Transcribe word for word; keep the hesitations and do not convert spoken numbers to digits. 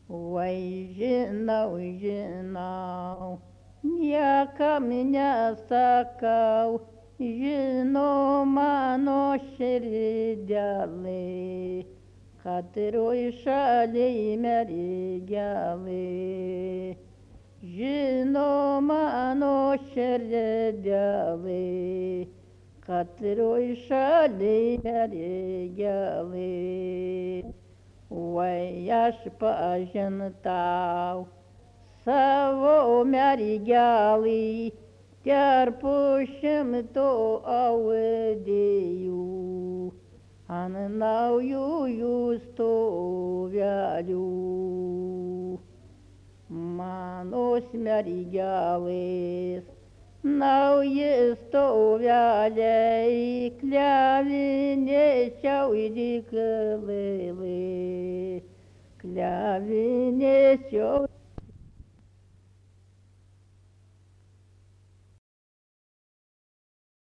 Oi, žinau, žinau, niekam nesakau, žino mano širdelė, katroj šaly mergelė. Žino mano širdelė, katroj šaly mergelė. Oi, aš pažintau savo mergelį tarp šimto audėjų ant naujųjų stovelių. Manos mergelės nauji stoveliai, klevinė šiaudykla, klevinė šiaudykla.